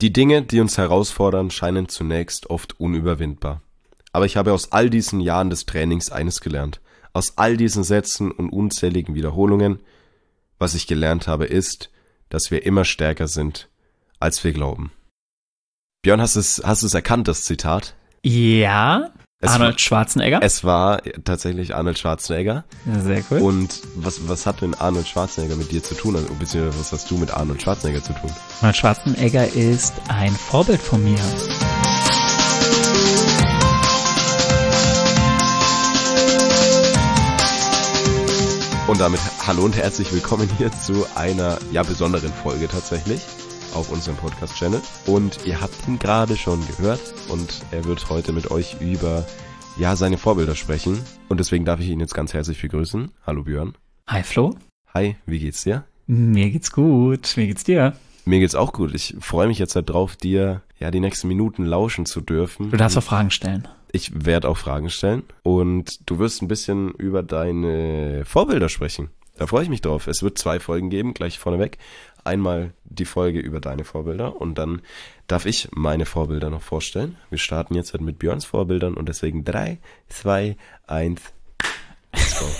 Die Dinge, die uns herausfordern, scheinen zunächst oft unüberwindbar. Aber ich habe aus all diesen Jahren des Trainings eines gelernt. Aus all diesen Sätzen und unzähligen Wiederholungen, was ich gelernt habe, ist, dass wir immer stärker sind, als wir glauben. Björn, hast du es erkannt, das Zitat? Ja, Arnold Schwarzenegger. Es war tatsächlich Arnold Schwarzenegger. Ja, sehr cool. Und was hat denn Arnold Schwarzenegger mit dir zu tun? Also, beziehungsweise was hast du mit Arnold Schwarzenegger zu tun? Arnold Schwarzenegger ist ein Vorbild von mir. Und damit hallo und herzlich willkommen hier zu einer besonderen Folge tatsächlich auf unserem Podcast-Channel. Und ihr habt ihn gerade schon gehört und er wird heute mit euch über seine Vorbilder sprechen. Und deswegen darf ich ihn jetzt ganz herzlich begrüßen. Hallo Björn. Hi Flo. Hi, wie geht's dir? Mir geht's gut. Wie geht's dir? Mir geht's auch gut. Ich freue mich jetzt drauf, dir die nächsten Minuten lauschen zu dürfen. Du darfst auch Fragen stellen. Ich werde auch Fragen stellen und du wirst ein bisschen über deine Vorbilder sprechen. Da freue ich mich drauf. Es wird 2 Folgen geben, gleich vorneweg. Einmal die Folge über deine Vorbilder und dann darf ich meine Vorbilder noch vorstellen. Wir starten jetzt mit Björns Vorbildern und deswegen 3, 2, 1, let's go.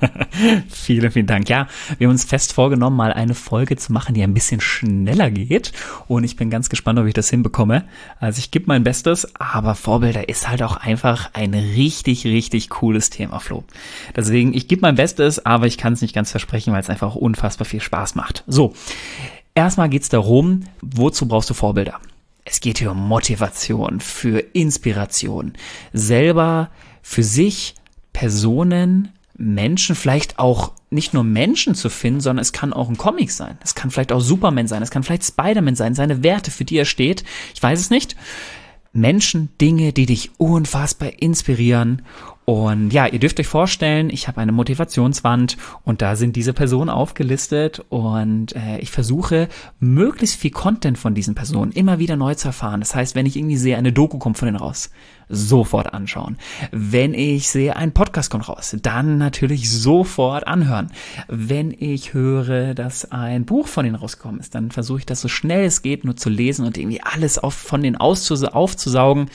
Vielen, vielen Dank. Ja, wir haben uns fest vorgenommen, mal eine Folge zu machen, die ein bisschen schneller geht. Und ich bin ganz gespannt, ob ich das hinbekomme. Also ich gebe mein Bestes, aber Vorbilder ist halt auch einfach ein richtig, richtig cooles Thema, Flo. Deswegen, ich gebe mein Bestes, aber ich kann es nicht ganz versprechen, weil es einfach unfassbar viel Spaß macht. So, erstmal geht es darum, wozu brauchst du Vorbilder? Es geht hier um Motivation, für Inspiration, selber für sich, Personen, Menschen, vielleicht auch nicht nur Menschen zu finden, sondern es kann auch ein Comic sein. Es kann vielleicht auch Superman sein, es kann vielleicht Spider-Man sein, seine Werte, für die er steht. Ich weiß es nicht. Menschen, Dinge, die dich unfassbar inspirieren. Und ja, ihr dürft euch vorstellen, ich habe eine Motivationswand und da sind diese Personen aufgelistet und ich versuche, möglichst viel Content von diesen Personen immer wieder neu zu erfahren. Das heißt, wenn ich irgendwie sehe, eine Doku kommt von denen raus, sofort anschauen. Wenn ich sehe, ein Podcast kommt raus, dann natürlich sofort anhören. Wenn ich höre, dass ein Buch von denen rausgekommen ist, dann versuche ich das so schnell es geht nur zu lesen und irgendwie alles von denen aufzusaugen.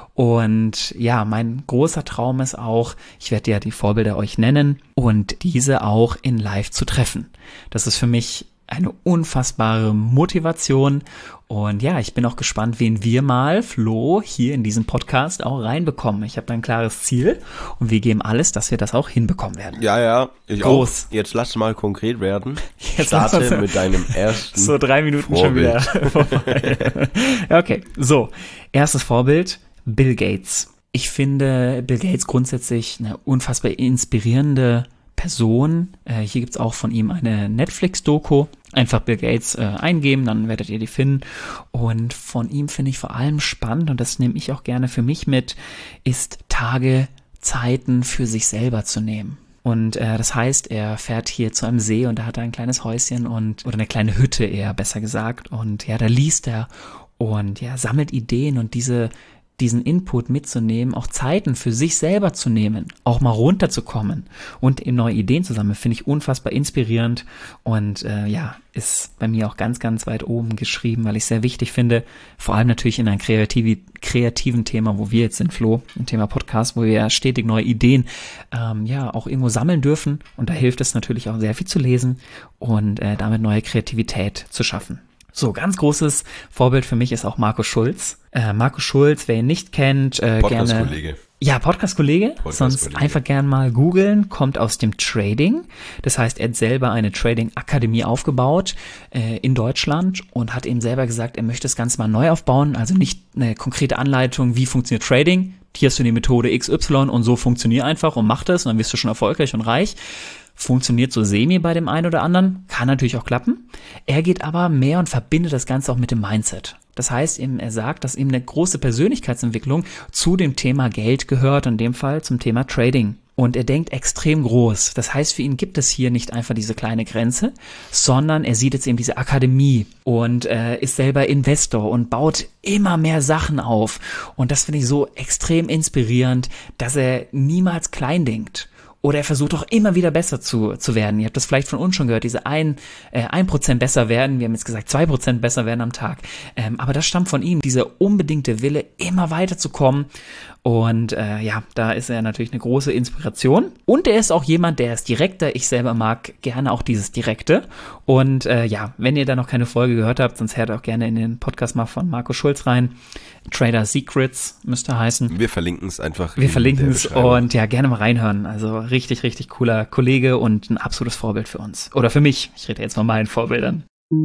Und ja, mein großer Traum ist auch, ich werde ja die Vorbilder euch nennen und diese auch in live zu treffen. Das ist für mich eine unfassbare Motivation und ja, ich bin auch gespannt, wen wir mal, Flo, hier in diesem Podcast auch reinbekommen. Ich habe da ein klares Ziel und wir geben alles, dass wir das auch hinbekommen werden. Ja, ich Groß. auch. Jetzt lass mal konkret werden. Jetzt Starte mit deinem ersten So 3 Minuten Vorbild. schon wieder vorbei. Okay, so, erstes Vorbild, Bill Gates. Ich finde Bill Gates grundsätzlich eine unfassbar inspirierende Person. Hier gibt's auch von ihm eine Netflix-Doku. Einfach Bill Gates eingeben, dann werdet ihr die finden. Und von ihm finde ich vor allem spannend, und das nehme ich auch gerne für mich mit, ist Tage, Zeiten für sich selber zu nehmen. Und das heißt, er fährt hier zu einem See und da hat er ein kleines Häuschen oder eine kleine Hütte eher, besser gesagt. Und ja, da liest er und ja, sammelt Ideen und diesen Input mitzunehmen, auch Zeiten für sich selber zu nehmen, auch mal runterzukommen und eben neue Ideen zu sammeln, finde ich unfassbar inspirierend und ist bei mir auch ganz, ganz weit oben geschrieben, weil ich es sehr wichtig finde, vor allem natürlich in einem kreativen Thema, wo wir jetzt sind, Flo, im Thema Podcast, wo wir ja stetig neue Ideen auch irgendwo sammeln dürfen und da hilft es natürlich auch sehr viel zu lesen und damit neue Kreativität zu schaffen. So, ganz großes Vorbild für mich ist auch Markus Schulz. Markus Schulz, wer ihn nicht kennt, Podcast-Kollege. Ja, Podcast-Kollege. Sonst einfach gern mal googeln. Kommt aus dem Trading. Das heißt, er hat selber eine Trading-Akademie aufgebaut in Deutschland und hat eben selber gesagt, er möchte das Ganze mal neu aufbauen. Also nicht eine konkrete Anleitung, wie funktioniert Trading. Hier hast du die Methode XY und so funktioniert einfach und mach das und dann wirst du schon erfolgreich und reich. Funktioniert so semi bei dem einen oder anderen, kann natürlich auch klappen. Er geht aber mehr und verbindet das Ganze auch mit dem Mindset. Das heißt eben, er sagt, dass eben eine große Persönlichkeitsentwicklung zu dem Thema Geld gehört, in dem Fall zum Thema Trading. Und er denkt extrem groß. Das heißt, für ihn gibt es hier nicht einfach diese kleine Grenze, sondern er sieht jetzt eben diese Akademie und ist selber Investor und baut immer mehr Sachen auf. Und das finde ich so extrem inspirierend, dass er niemals klein denkt. Oder er versucht auch immer wieder besser zu werden. Ihr habt das vielleicht von uns schon gehört, diese 1% besser werden. Wir haben jetzt gesagt, 2% besser werden am Tag. Aber das stammt von ihm, dieser unbedingte Wille, immer weiterzukommen. Und da ist er natürlich eine große Inspiration. Und er ist auch jemand, der ist direkter. Ich selber mag gerne auch dieses Direkte. Und wenn ihr da noch keine Folge gehört habt, sonst hört auch gerne in den Podcast mal von Marco Schulz rein. Trader Secrets müsste heißen. Wir verlinken es einfach. Wir verlinken es und ja, gerne mal reinhören. Also richtig, richtig cooler Kollege und ein absolutes Vorbild für uns. Oder für mich. Ich rede jetzt von meinen Vorbildern.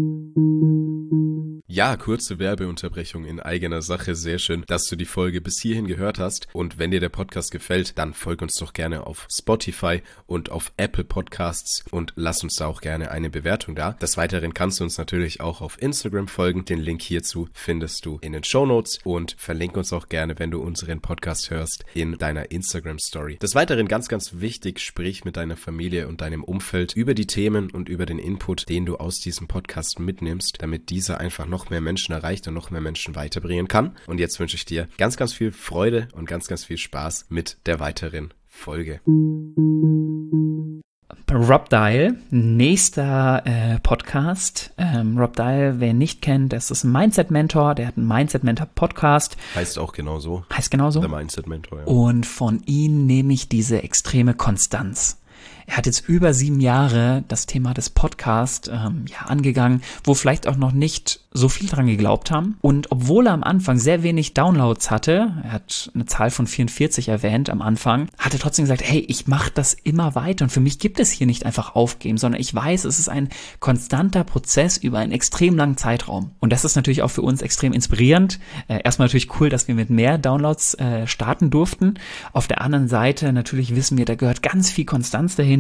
Ja, kurze Werbeunterbrechung in eigener Sache. Sehr schön, dass du die Folge bis hierhin gehört hast. Und wenn dir der Podcast gefällt, dann folg uns doch gerne auf Spotify und auf Apple Podcasts und lass uns da auch gerne eine Bewertung da. Des Weiteren kannst du uns natürlich auch auf Instagram folgen. Den Link hierzu findest du in den Shownotes und verlink uns auch gerne, wenn du unseren Podcast hörst, in deiner Instagram-Story. Des Weiteren ganz, ganz wichtig, sprich mit deiner Familie und deinem Umfeld über die Themen und über den Input, den du aus diesem Podcast mitnimmst, damit dieser einfach noch mehr Menschen erreicht und noch mehr Menschen weiterbringen kann. Und jetzt wünsche ich dir ganz, ganz viel Freude und ganz, ganz viel Spaß mit der weiteren Folge. Rob Dial, nächster Podcast. Rob Dial, wer ihn nicht kennt, das ist ein Mindset-Mentor, der hat einen Mindset-Mentor-Podcast. Heißt auch genauso. Heißt genauso. Der Mindset-Mentor, ja. Und von ihm nehme ich diese extreme Konstanz. Er hat jetzt über 7 Jahre das Thema des Podcasts angegangen, wo vielleicht auch noch nicht so viel dran geglaubt haben. Und obwohl er am Anfang sehr wenig Downloads hatte, er hat eine Zahl von 44 erwähnt am Anfang, hat er trotzdem gesagt, hey, ich mache das immer weiter und für mich gibt es hier nicht einfach aufgeben, sondern ich weiß, es ist ein konstanter Prozess über einen extrem langen Zeitraum. Und das ist natürlich auch für uns extrem inspirierend. Erstmal natürlich cool, dass wir mit mehr Downloads starten durften. Auf der anderen Seite natürlich wissen wir, da gehört ganz viel Konstanz dahinter.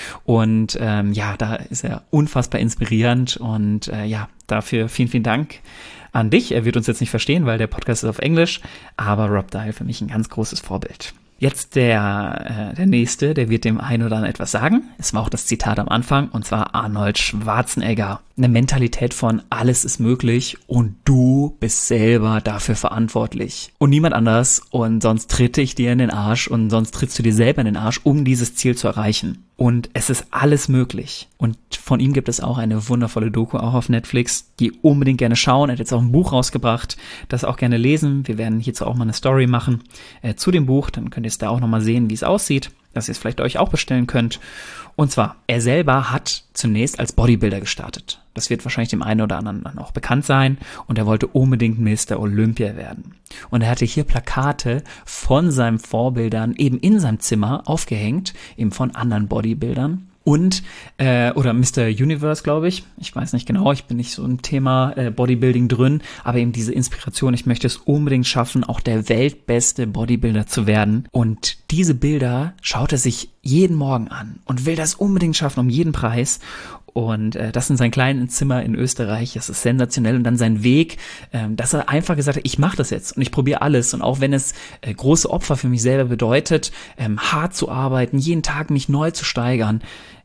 Und da ist er unfassbar inspirierend und dafür vielen, vielen Dank an dich. Er wird uns jetzt nicht verstehen, weil der Podcast ist auf Englisch, aber Rob Dial für mich ein ganz großes Vorbild. Jetzt der nächste, der wird dem einen oder anderen etwas sagen. Es war auch das Zitat am Anfang, und zwar Arnold Schwarzenegger. Eine Mentalität von alles ist möglich und du bist selber dafür verantwortlich. Und niemand anders und sonst tritte ich dir in den Arsch und sonst trittst du dir selber in den Arsch, um dieses Ziel zu erreichen. Und es ist alles möglich. Und von ihm gibt es auch eine wundervolle Doku auch auf Netflix, die unbedingt gerne schauen. Er hat jetzt auch ein Buch rausgebracht, das auch gerne lesen. Wir werden hierzu auch mal eine Story machen zu dem Buch. Dann könnt ihr es da auch nochmal sehen, wie es aussieht, dass ihr es vielleicht euch auch bestellen könnt. Und zwar, er selber hat zunächst als Bodybuilder gestartet. Das wird wahrscheinlich dem einen oder anderen dann auch bekannt sein. Und er wollte unbedingt Mr. Olympia werden. Und er hatte hier Plakate von seinen Vorbildern eben in seinem Zimmer aufgehängt, eben von anderen Bodybuildern. Und, oder Mr. Universe, glaube ich. Ich weiß nicht genau, ich bin nicht so im Thema Bodybuilding drin, aber eben diese Inspiration, ich möchte es unbedingt schaffen, auch der weltbeste Bodybuilder zu werden. Und diese Bilder schaut er sich jeden Morgen an und will das unbedingt schaffen, um jeden Preis. Und das in seinem kleinen Zimmer in Österreich, das ist sensationell. Und dann sein Weg, dass er einfach gesagt hat, ich mache das jetzt und ich probiere alles. Und auch wenn es große Opfer für mich selber bedeutet, hart zu arbeiten, jeden Tag mich neu zu steigern,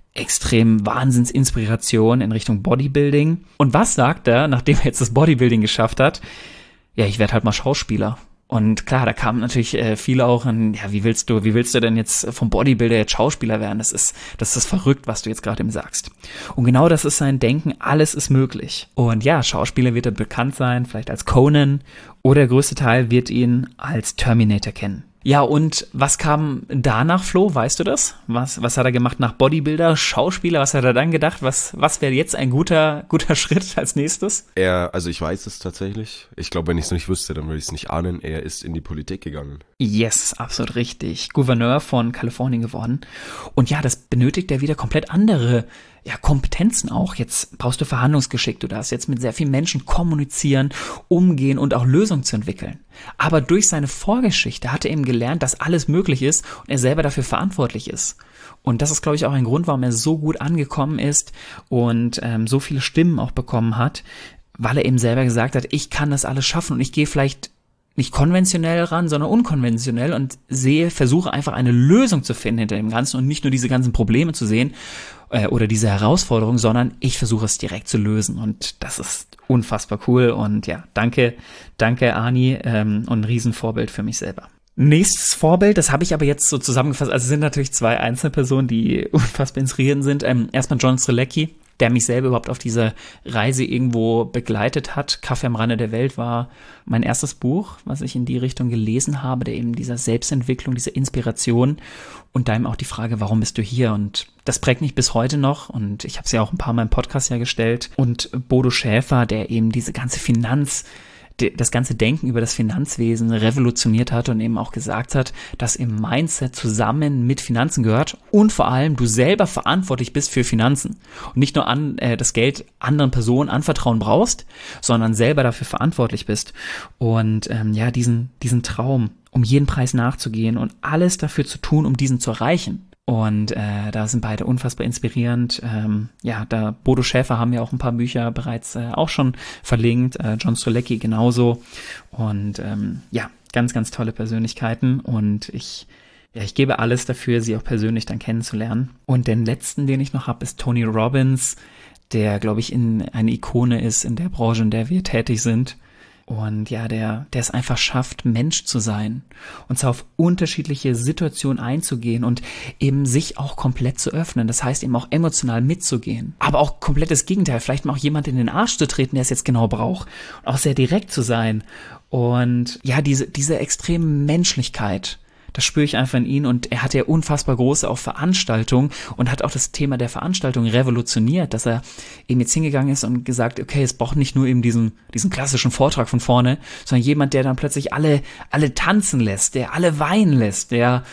extrem Wahnsinnsinspiration in Richtung Bodybuilding. Und was sagt er, nachdem er jetzt das Bodybuilding geschafft hat? Ja, ich werde halt mal Schauspieler. Und klar, da kamen natürlich viele auch an, ja, wie willst du denn jetzt vom Bodybuilder jetzt Schauspieler werden? Das ist verrückt, was du jetzt gerade ihm sagst. Und genau das ist sein Denken, alles ist möglich. Und ja, Schauspieler wird er bekannt sein, vielleicht als Conan, oder der größte Teil wird ihn als Terminator kennen. Ja, und was kam danach, Flo? Weißt du das? Was hat er gemacht nach Bodybuilder, Schauspieler? Was hat er dann gedacht? Was wäre jetzt ein guter Schritt als nächstes? Also ich weiß es tatsächlich. Ich glaube, wenn ich es nicht wüsste, dann würde ich es nicht ahnen. Er ist in die Politik gegangen. Yes, absolut richtig. Gouverneur von Kalifornien geworden. Und ja, das benötigt ja wieder komplett andere Kompetenzen auch. Jetzt brauchst du Verhandlungsgeschick. Du darfst jetzt mit sehr vielen Menschen kommunizieren, umgehen und auch Lösungen zu entwickeln. Aber durch seine Vorgeschichte hat er eben gelernt, dass alles möglich ist und er selber dafür verantwortlich ist. Und das ist, glaube ich, auch ein Grund, warum er so gut angekommen ist und so viele Stimmen auch bekommen hat, weil er eben selber gesagt hat, ich kann das alles schaffen und ich gehe vielleicht nicht konventionell ran, sondern unkonventionell und versuche einfach eine Lösung zu finden hinter dem Ganzen und nicht nur diese ganzen Probleme zu sehen oder diese Herausforderung, sondern ich versuche es direkt zu lösen und das ist unfassbar cool und ja, danke Arni und ein Riesenvorbild für mich selber. Nächstes Vorbild, das habe ich aber jetzt so zusammengefasst, also es sind natürlich 2 Einzelpersonen, die unfassbar inspirierend sind. Erstmal John Strzelecki, der mich selber überhaupt auf diese Reise irgendwo begleitet hat. Kaffee am Rande der Welt war mein erstes Buch, was ich in die Richtung gelesen habe, der eben dieser Selbstentwicklung, dieser Inspiration und da eben auch die Frage, warum bist du hier? Und das prägt mich bis heute noch und ich habe es ja auch ein paar Mal im Podcast ja gestellt. Und Bodo Schäfer, der eben diese ganze das ganze Denken über das Finanzwesen revolutioniert hat und eben auch gesagt hat, dass im Mindset zusammen mit Finanzen gehört und vor allem du selber verantwortlich bist für Finanzen und nicht nur das Geld anderen Personen anvertrauen brauchst, sondern selber dafür verantwortlich bist und diesen Traum um jeden Preis nachzugehen und alles dafür zu tun, um diesen zu erreichen. Und da sind beide unfassbar inspirierend. Da Bodo Schäfer haben ja auch ein paar Bücher bereits auch schon verlinkt. John Strzelecki genauso. Und ganz, ganz tolle Persönlichkeiten. Und ich gebe alles dafür, sie auch persönlich dann kennenzulernen. Und den letzten, den ich noch habe, ist Tony Robbins, der, glaube ich, eine Ikone ist in der Branche, in der wir tätig sind. Und ja, der es einfach schafft, Mensch zu sein und zwar auf unterschiedliche Situationen einzugehen und eben sich auch komplett zu öffnen. Das heißt eben auch emotional mitzugehen. Aber auch komplettes Gegenteil, vielleicht mal auch jemand in den Arsch zu treten, der es jetzt genau braucht. Und auch sehr direkt zu sein. Und ja, diese extreme Menschlichkeit, das spüre ich einfach in ihn und er hat ja unfassbar große auch Veranstaltungen und hat auch das Thema der Veranstaltung revolutioniert, dass er eben jetzt hingegangen ist und gesagt, okay, es braucht nicht nur eben diesen klassischen Vortrag von vorne, sondern jemand, der dann plötzlich alle tanzen lässt, der alle weinen lässt, der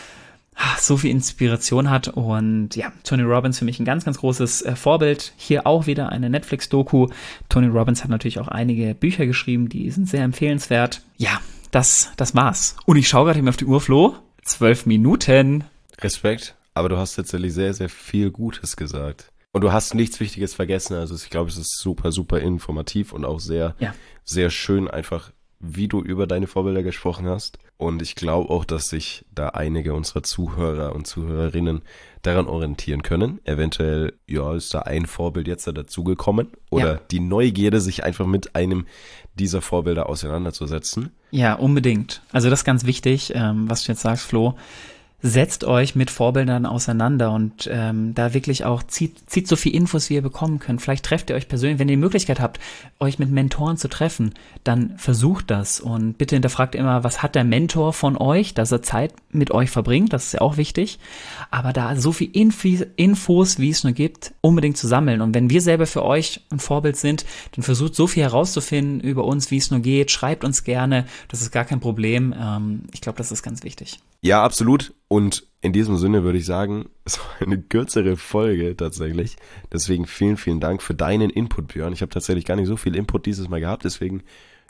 so viel Inspiration hat und ja, Tony Robbins für mich ein ganz, ganz großes Vorbild. Hier auch wieder eine Netflix-Doku. Tony Robbins hat natürlich auch einige Bücher geschrieben, die sind sehr empfehlenswert. Ja, das war's. Und ich schaue gerade eben auf die Uhr, Flo. 12 Minuten. Respekt, aber du hast tatsächlich sehr, sehr viel Gutes gesagt. Und du hast nichts Wichtiges vergessen. Also ich glaube, es ist super, super informativ und auch sehr, sehr schön einfach, wie du über deine Vorbilder gesprochen hast. Und ich glaube auch, dass sich da einige unserer Zuhörer und Zuhörerinnen daran orientieren können. Eventuell, ist da ein Vorbild jetzt dazugekommen. Oder die Neugierde, sich einfach mit einem dieser Vorbilder auseinanderzusetzen. Ja, unbedingt. Also das ist ganz wichtig, was du jetzt sagst, Flo. Setzt euch mit Vorbildern auseinander und da wirklich auch zieht so viel Infos, wie ihr bekommen könnt. Vielleicht trefft ihr euch persönlich, wenn ihr die Möglichkeit habt, euch mit Mentoren zu treffen, dann versucht das und bitte hinterfragt immer, was hat der Mentor von euch, dass er Zeit mit euch verbringt, das ist ja auch wichtig, aber da so viel Infos, wie es nur gibt, unbedingt zu sammeln und wenn wir selber für euch ein Vorbild sind, dann versucht so viel herauszufinden über uns, wie es nur geht, schreibt uns gerne, das ist gar kein Problem, ich glaube, das ist ganz wichtig. Ja, absolut. Und in diesem Sinne würde ich sagen, es war eine kürzere Folge tatsächlich. Deswegen vielen, vielen Dank für deinen Input, Björn. Ich habe tatsächlich gar nicht so viel Input dieses Mal gehabt. Deswegen,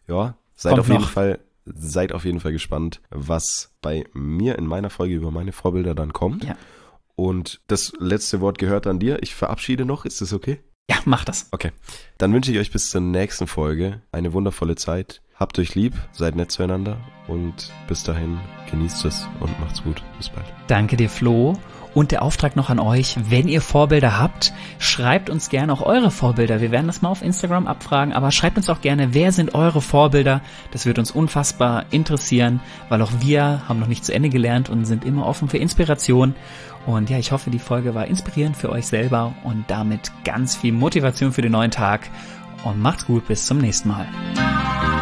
seid auf jeden Fall gespannt, was bei mir in meiner Folge über meine Vorbilder dann kommt. Ja. Und das letzte Wort gehört an dir. Ich verabschiede noch. Ist das okay? Ja, mach das. Okay. Dann wünsche ich euch bis zur nächsten Folge eine wundervolle Zeit. Habt euch lieb, seid nett zueinander und bis dahin genießt es und macht's gut. Bis bald. Danke dir, Flo. Und der Auftrag noch an euch, wenn ihr Vorbilder habt, schreibt uns gerne auch eure Vorbilder. Wir werden das mal auf Instagram abfragen, aber schreibt uns auch gerne, wer sind eure Vorbilder? Das wird uns unfassbar interessieren, weil auch wir haben noch nicht zu Ende gelernt und sind immer offen für Inspiration. Und ja, ich hoffe, die Folge war inspirierend für euch selber und damit ganz viel Motivation für den neuen Tag. Und macht's gut, bis zum nächsten Mal.